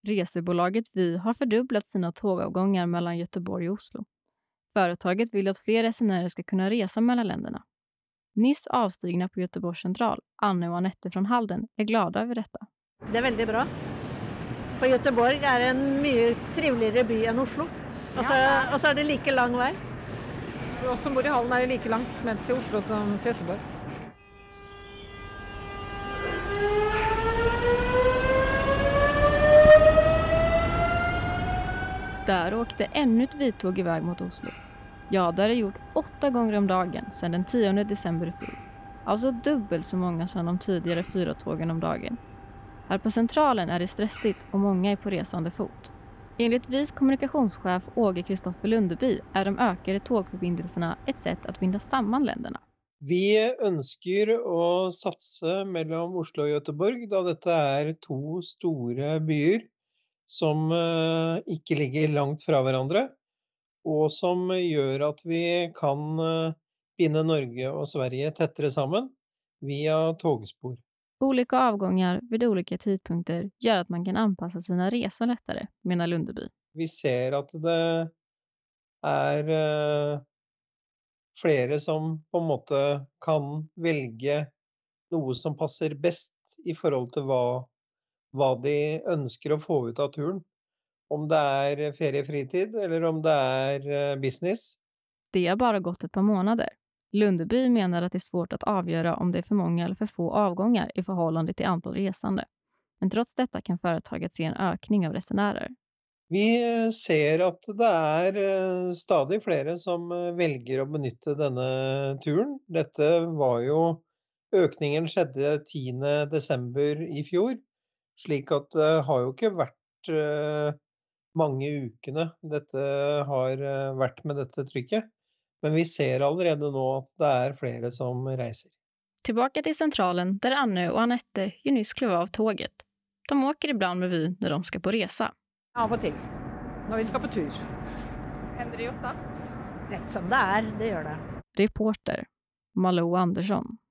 Resebolaget Vi har fördubblat sina tågavgångar mellan Göteborg och Oslo. Företaget vill att fler resenärer ska kunna resa mellan länderna. Nyss avstigna på Göteborgs central, Anne och Anette från Halden, är glada över detta. Det är väldigt bra. För Göteborg är en mycket trevligare by än Oslo. Och så är det lika lång väg. For oss som bor i Halden er det like langt med til Oslo som til Göteborg. Där åkte ännu ett vitåg iväg mot Oslo. Ja, det är gjort 8 gånger om dagen sedan den 10 december i fjol. Alltså dubbelt så många som de tidigare 4 tågen om dagen. Här på centralen är det stressigt och många är på resande fot. Enligt Vis kommunikationschef Åge Kristoffer Lundeby är de ökade tågförbindelserna ett sätt att binda samman länderna. Vi ønsker å satse mellom Oslo og Göteborg, da dette er 2 store byer som ikke ligger langt fra hverandre, og som gjør at vi kan binde Norge og Sverige tettere sammen via togspor. Olika avgångar vid olika tidpunkter gör att man kan anpassa sina resor lättare, menar Lundeby. Vi ser at det er flere som på en måte kan velge noe som passer best i forhold til hva de ønsker å få ut av turen. Om det er feriefritid eller om det er business. Det har bara gått ett par månader. Lundeby menar att det är svårt att avgöra om det är för många eller för få avgångar i förhållande till antal resande. Men trots detta kan företaget se en ökning av resenärer. Vi ser at det er stadig flere som velger å benytte denne turen. Dette var jo, økningen skjedde 10. desember i fjor, slik at det har jo ikke vært mange ukene dette har vært med dette trykket. Men vi ser allerede nå at det er flere som reiser. Tillbaka till centralen där Anne och Anette ju nyss klev av tåget. De åker ibland med Vy när de ska på resa. Av og til, når vi skal på tur. Händer det ofta? Rätt som det är, det gör det. Reporter Malou Andersson.